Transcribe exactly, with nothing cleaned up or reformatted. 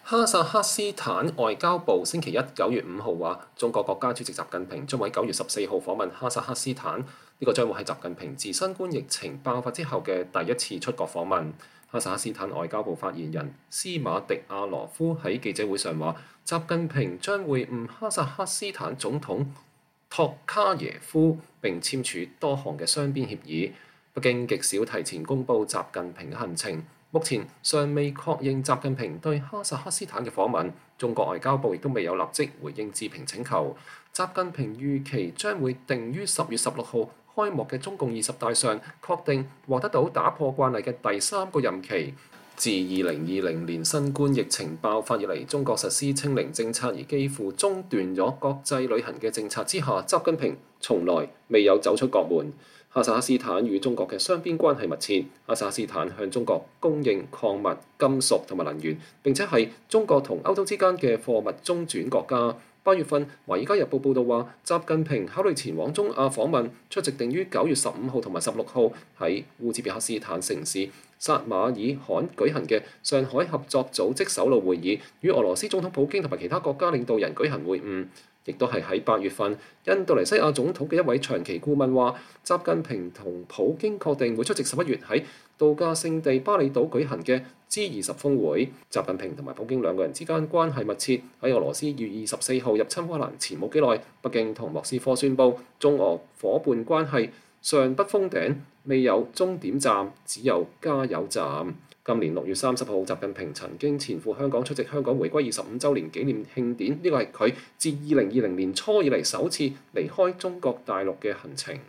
哈薩克斯坦外交部星期一九月五號話，中國國家主席習近平將喺九月十四號訪問哈薩克斯坦，呢、這個將會係習近平自新冠疫情爆發之後嘅第一次出國訪問。哈薩克斯坦外交部發言人斯馬迪亞羅夫喺記者會上話，習近平將會晤哈薩克斯坦總統托卡耶夫並簽署多項嘅雙邊協議。北京極少提前公佈習近平嘅行程。目前尚未確認習近平對哈薩克斯坦嘅訪問，中國外交部亦都未有立即回應置評請求。習近平預期將會定於十月十六號開幕嘅中共二十大上確定獲得到打破慣例嘅第三個任期。自二零二零年新冠疫情爆發以嚟，中國實施清零政策而幾乎中斷咗國際旅行嘅政策之下，習近平從來未有走出國門。哈薩克斯坦與中國嘅雙邊關係密切，哈薩克斯坦向中國供應礦物、金屬同埋能源，並且係中國同歐洲之間嘅貨物中轉國家。八月份，《華爾街日報》報導話，習近平考慮前往中亞訪問，出席定於九月十五號同埋十六號喺烏茲別克斯坦城市薩馬爾罕舉行嘅上海合作組織首腦會議，與俄羅斯總統普京同埋其他國家領導人舉行會晤。亦都係喺八月份，印度尼西亞總統嘅一位長期顧問話，習近平同普京確定會出席十一月喺度假勝地巴厘島舉行嘅 G 二十峰會。習近平同埋普京兩個人之間關係密切。喺俄羅斯二月二十四號入侵烏克蘭前冇幾耐，北京同莫斯科宣布中俄伙伴關係尚不封頂，未有終點站，只有加油站。今年六月三十號，習近平曾經前赴香港出席香港回歸二十五週年紀念慶典，呢個係佢自二零二零年初以嚟首次離開中國大陸嘅行程。